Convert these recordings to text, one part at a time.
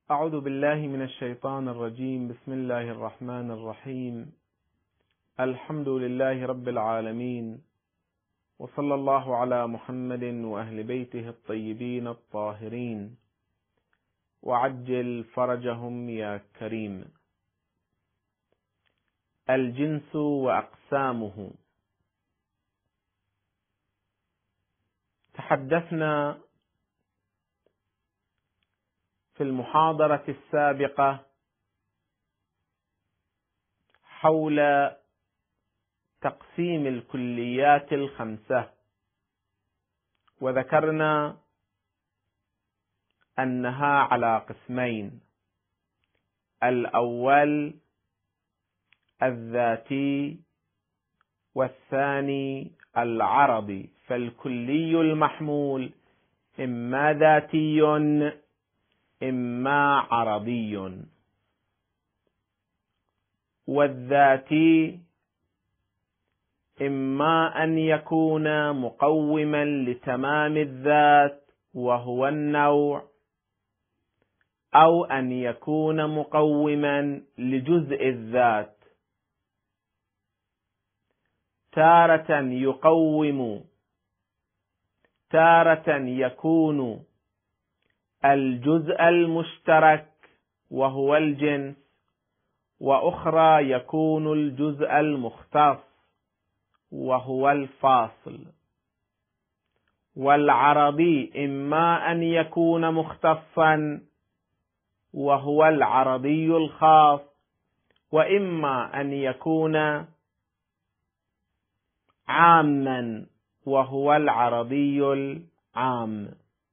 أعوذ بالله من الشيطان الرجيم. بسم الله الرحمن الرحيم. الحمد لله رب العالمين، وصلى الله على محمد وأهل بيته الطيبين الطاهرين، وعجل فرجهم يا كريم. الجنس وأقسامه. تحدثنا في المحاضرة السابقة حول تقسيم الكليات الخمسة، وذكرنا أنها على قسمين: الأول الذاتي، والثاني العرضي. فالكلي المحمول إما ذاتي إما عرضي، والذاتي إما أن يكون مقوما لتمام الذات وهو النوع، أو أن يكون مقوما لجزء الذات. تارة يقوم، تارة يكون الجزء المشترك وهو الجنس، وأخرى يكون الجزء المختص وهو الفاصل. والعرضي إما أن يكون مختصا وهو العرضي الخاص، وإما أن يكون عاما وهو العرضي العام.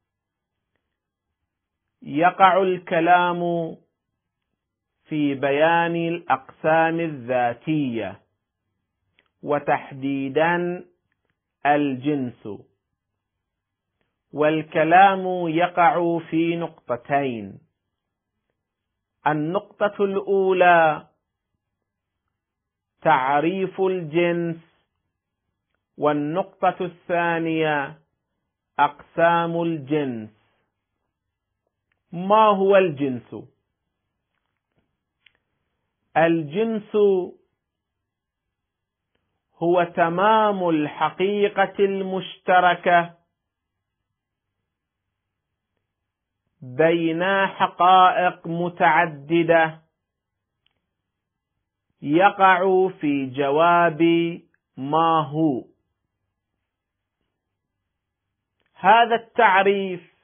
يقع الكلام في بيان الأقسام الذاتية، وتحديدا الجنس، والكلام يقع في نقطتين: النقطة الأولى تعريف الجنس، والنقطة الثانية أقسام الجنس. ما هو الجنس؟ الجنس هو تمام الحقيقة المشتركة بين حقائق متعددة يقع في جواب ما هو. هذا التعريف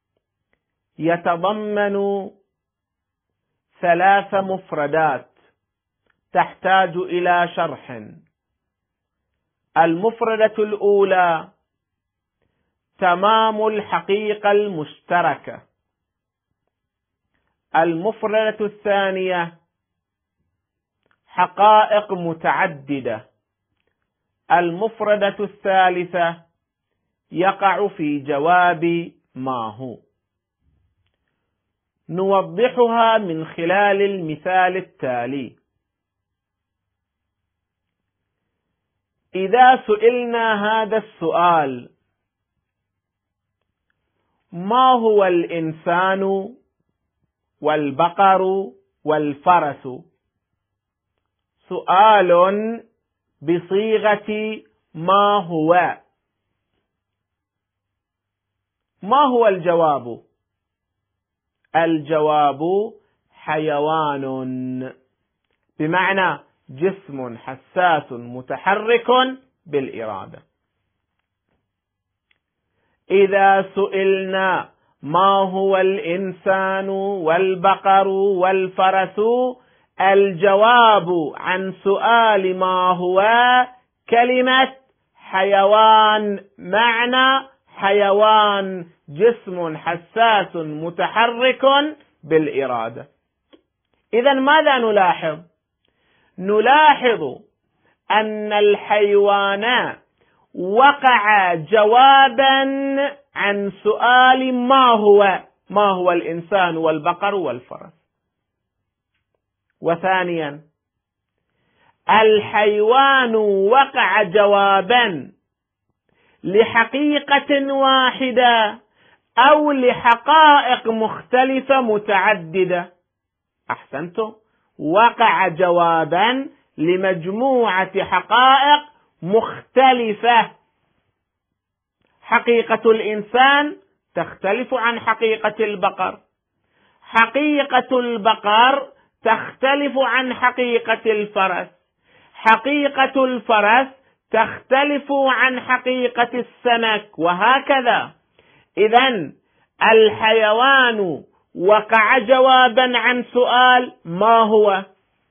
يتضمن 3 مفردات تحتاج إلى شرح. المفردة الأولى تمام الحقيقة المشتركة، المفردة الثانية حقائق متعددة، المفردة الثالثة يقع في جواب ما هو. نوضحها من خلال المثال التالي: إذا سئلنا هذا السؤال: ما هو الإنسان والبقر والفرس؟ سؤال بصيغة ما هو. ما هو الجواب؟ الجواب حيوان، بمعنى جسم حساس متحرك بالإرادة. إذا سئلنا ما هو الإنسان والبقر والفرس، الجواب عن سؤال ما هو كلمة حيوان، معنى حيوان جسم حساس متحرك بالإرادة. إذن ماذا نلاحظ؟ نلاحظ أن الحيوان وقع جوابا عن سؤال ما هو الإنسان والبقر والفرس. وثانيا، الحيوان وقع جوابا لحقيقة واحدة أو لحقائق مختلفة متعددة. أحسنتم، وقع جوابا لمجموعة حقائق مختلفة. حقيقة الإنسان تختلف عن حقيقة البقر، حقيقة البقر تختلف عن حقيقة الفرس، حقيقة الفرس تختلف عن حقيقة السمك، وهكذا. إذن الحيوان وقع جوابا عن سؤال ما هو،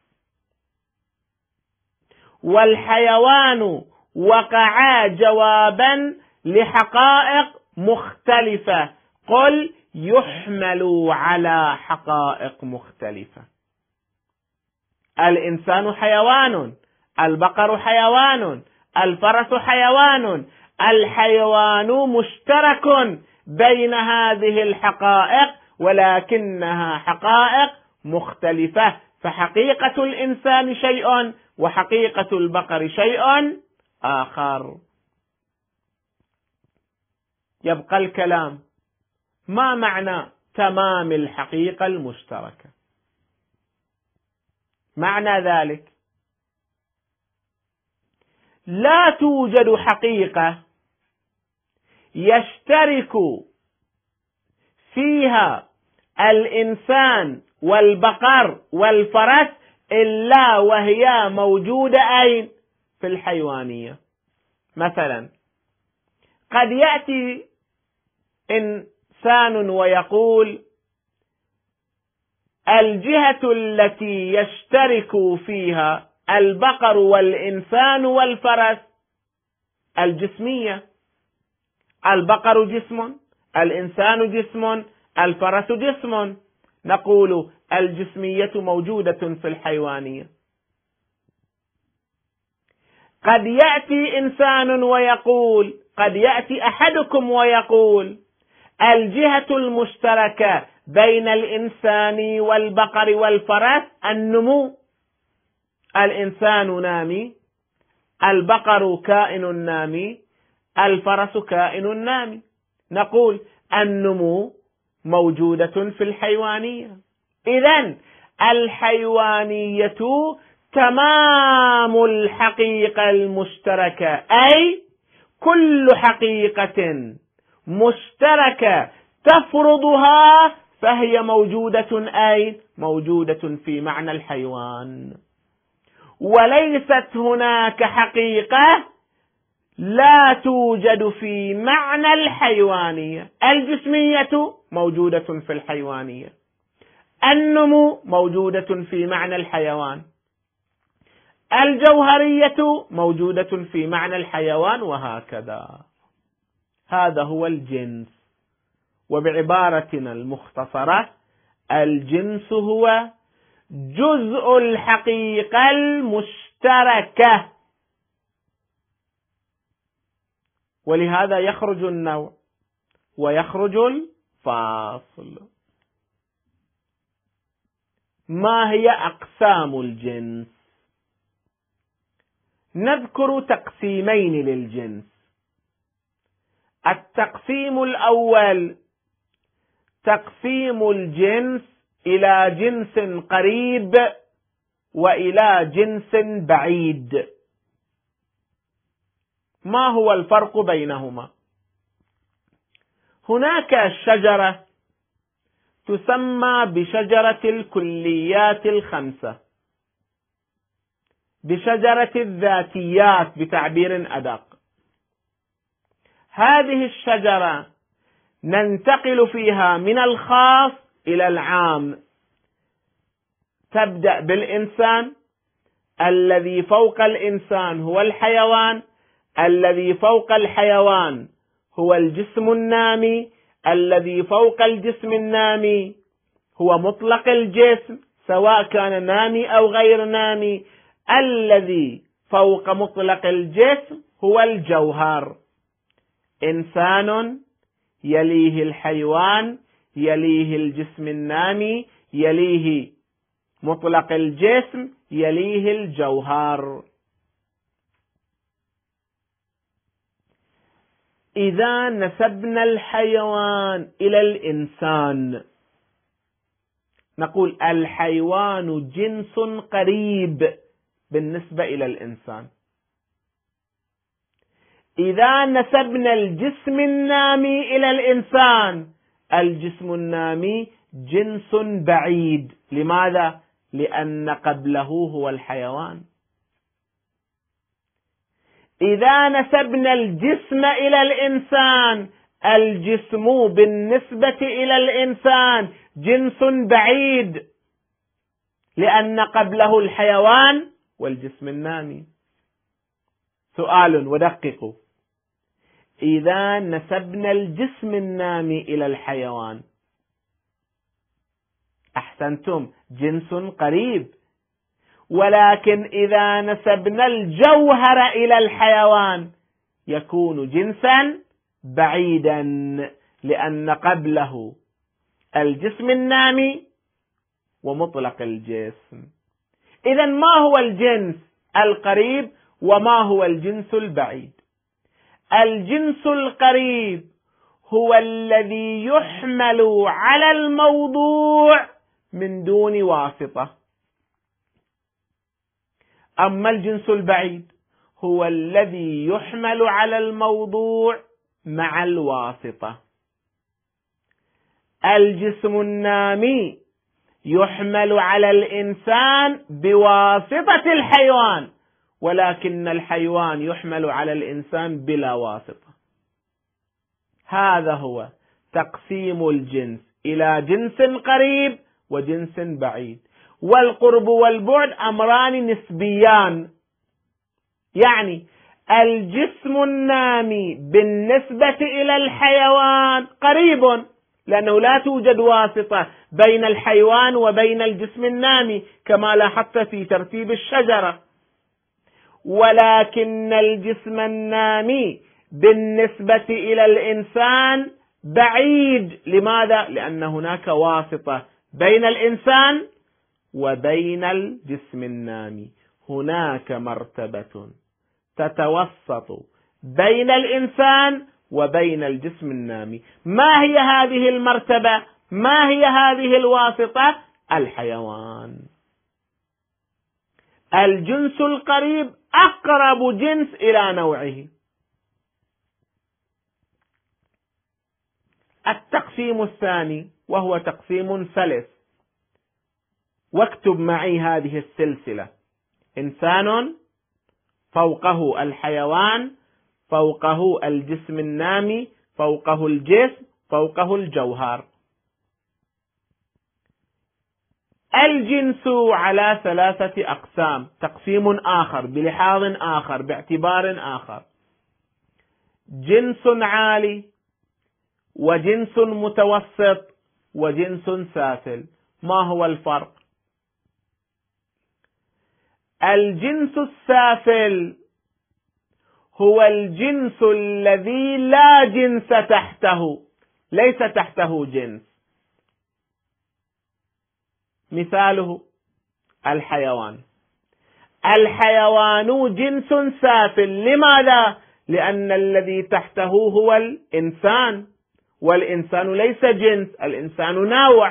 والحيوان وقع جوابا لحقائق مختلفة. قل يحمل على حقائق مختلفة. الإنسان حيوان، البقر حيوان، الفرس حيوان. الحيوان مشترك بين هذه الحقائق، ولكنها حقائق مختلفة. فحقيقة الإنسان شيء وحقيقة البقر شيء آخر. يبقى الكلام: ما معنى تمام الحقيقة المشتركة؟ معنى ذلك لا توجد حقيقة يشترك فيها الإنسان والبقر والفرس إلا وهي موجودة أين؟ في الحيوانية. مثلا قد يأتي إنسان ويقول الجهة التي يشترك فيها البقر والإنسان والفرس الجسمية. البقر جسم، الإنسان جسم، الفرس جسم. نقول الجسمية موجودة في الحيوانية. قد يأتي إنسان ويقول، قد يأتي أحدكم ويقول الجهة المشتركة بين الإنسان والبقر والفرس النمو. الإنسان نامي، البقر كائن نامي، الفرس كائن نامي. نقول النمو موجودة في الحيوانية. إذن الحيوانية تمام الحقيقة المشتركة، أي كل حقيقة مشتركة تفرضها فهي موجودة أي موجودة في معنى الحيوان. وليست هناك حقيقة لا توجد في معنى الحيوانية. الجسمية موجودة في الحيوانية، النمو موجودة في معنى الحيوان، الجوهرية موجودة في معنى الحيوان، وهكذا. هذا هو الجنس. وبعبارتنا المختصرة الجنس هو جزء الحقيقة المشتركة، ولهذا يخرج النوع ويخرج الفاصل. ما هي أقسام الجنس؟ نذكر تقسيمين للجنس. التقسيم الأول تقسيم الجنس إلى جنس قريب وإلى جنس بعيد. ما هو الفرق بينهما؟ هناك شجرة تسمى بشجرة الكليات الخمسة، بشجرة الذاتيات بتعبير أدق. هذه الشجرة ننتقل فيها من الخاص إلى العام. تبدأ بالإنسان، الذي فوق الإنسان هو الحيوان، الذي فوق الحيوان هو الجسم النامي، الذي فوق الجسم النامي هو مطلق الجسم سواء كان نامي أو غير نامي، الذي فوق مطلق الجسم هو الجوهر. إنسان، يليه الحيوان، يليه الجسم النامي، يليه مطلق الجسم، يليه الجوهر. إذا نسبنا الحيوان إلى الإنسان نقول الحيوان جنس قريب بالنسبة إلى الإنسان. إذا نسبنا الجسم النامي إلى الإنسان الجسم النامي جنس بعيد. لماذا؟ لأن قبله هو الحيوان. إذا نسبنا الجسم إلى الإنسان الجسم بالنسبة إلى الإنسان جنس بعيد لأن قبله الحيوان والجسم النامي. سؤال ودققوا، إذا نسبنا الجسم النامي إلى الحيوان أحسنتم جنس قريب، ولكن إذا نسبنا الجوهر إلى الحيوان يكون جنسا بعيدا لأن قبله الجسم النامي ومطلق الجسم. إذا ما هو الجنس القريب وما هو الجنس البعيد؟ الجنس القريب هو الذي يحمل على الموضوع من دون واسطة، أما الجنس البعيد هو الذي يحمل على الموضوع مع الواسطة. الجسم النامي يحمل على الإنسان بواسطة الحيوان، ولكن الحيوان يحمل على الإنسان بلا واسطة. هذا هو تقسيم الجنس إلى جنس قريب وجنس بعيد. والقرب والبعد أمران نسبيان، يعني الجسم النامي بالنسبة إلى الحيوان قريب لأنه لا توجد واسطة بين الحيوان وبين الجسم النامي كما لاحظت في ترتيب الشجرة، ولكن الجسم النامي بالنسبة إلى الإنسان بعيد. لماذا؟ لأن هناك واسطة بين الإنسان وبين الجسم النامي، هناك مرتبة تتوسط بين الإنسان وبين الجسم النامي. ما هي هذه المرتبة؟ ما هي هذه الواسطة؟ الحيوان. الجنس القريب أقرب جنس إلى نوعه. التقسيم الثاني وهو تقسيم سلس، واكتب معي هذه السلسلة: إنسان، فوقه الحيوان، فوقه الجسم النامي، فوقه الجسم، فوقه الجوهر. الجنس على 3 أقسام، تقسيم آخر بلحاظ آخر باعتبار آخر: جنس عالي وجنس متوسط وجنس سافل. ما هو الفرق؟ الجنس السافل هو الجنس الذي لا جنس تحته، ليس تحته جنس. مثاله الحيوان. الحيوان جنس سافل. لماذا؟ لأن الذي تحته هو الإنسان، والإنسان ليس جنس، الإنسان نوع.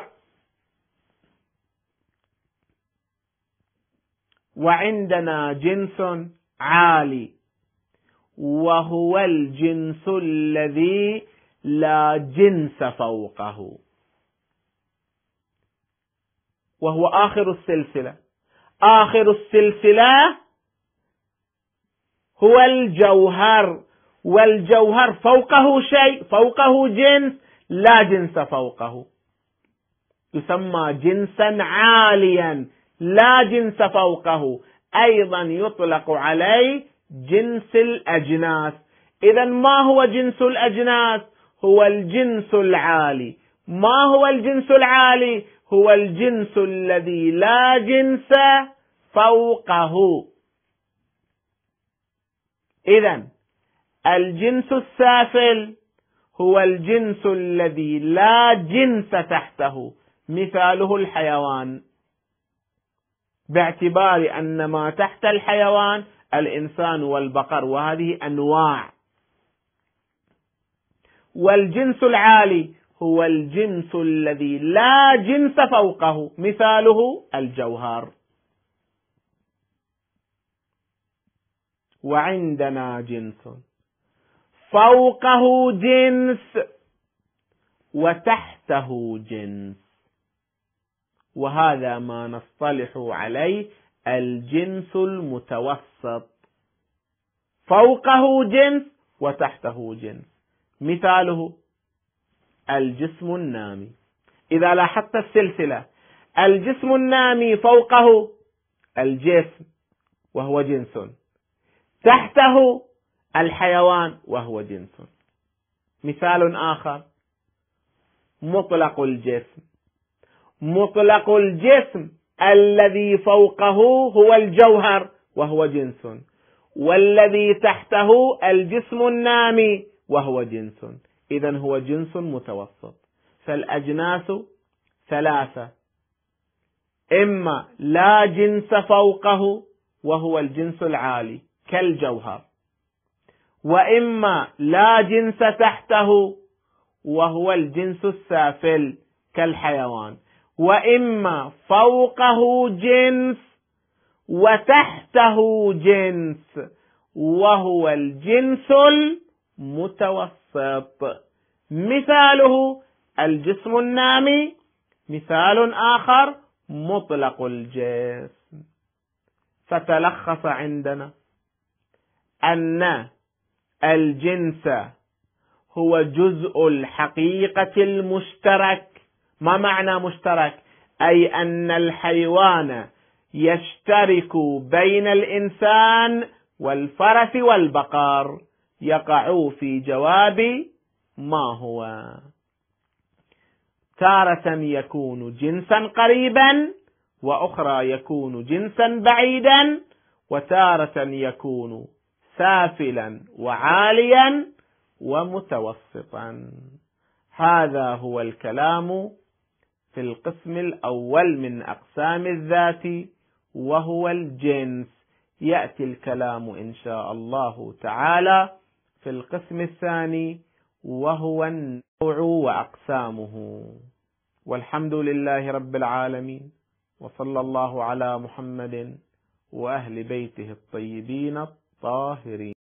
وعندنا جنس عالي وهو الجنس الذي لا جنس فوقه، وهو آخر السلسلة. آخر السلسلة هو الجوهر، والجوهر فوقه شيء، فوقه جنس لا جنس فوقه، يسمى جنسا عاليا لا جنس فوقه. أيضا يطلق عليه جنس الأجناس. إذا ما هو جنس الأجناس؟ هو الجنس العالي. ما هو الجنس العالي؟ هو الجنس الذي لا جنس فوقه. إذا الجنس السافل هو الجنس الذي لا جنس تحته، مثاله الحيوان، باعتبار أن ما تحت الحيوان الإنسان والبقر، وهذه أنواع. والجنس العالي هو الجنس الذي لا جنس فوقه، مثاله الجوهر. وعندنا جنس فوقه جنس وتحته جنس، وهذا ما نصطلح عليه الجنس المتوسط، فوقه جنس وتحته جنس، مثاله الجسم النامي. إذا لاحظت السلسلة، الجسم النامي فوقه الجسم وهو جنس، تحته الحيوان وهو جنس. مثال آخر مطلق الجسم، مطلق الجسم الذي فوقه هو الجوهر وهو جنس، والذي تحته الجسم النامي وهو جنس، إذن هو جنس متوسط. فالأجناس ثلاثة: إما لا جنس فوقه وهو الجنس العالي كالجوهر، وإما لا جنس تحته وهو الجنس السافل كالحيوان، وإما فوقه جنس وتحته جنس وهو الجنس المتوسط، مثاله الجسم النامي. مثال آخر مطلق الجسم. فتلخص عندنا أن الجنس هو جزء الحقيقة المشترك. ما معنى مشترك؟ أي أن الحيوان يشترك بين الإنسان والفرس والبقر. يقع في جواب ما هو. تارة يكون جنسا قريبا، وأخرى يكون جنسا بعيدا، وتارة يكون سافلا وعاليا ومتوسطا. هذا هو الكلام في القسم الأول من أقسام الذات، وهو الجنس. يأتي الكلام إن شاء الله تعالى في القسم الثاني، وهو النوع وأقسامه. والحمد لله رب العالمين، وصلى الله على محمد وأهل بيته الطيبين الطاهرين.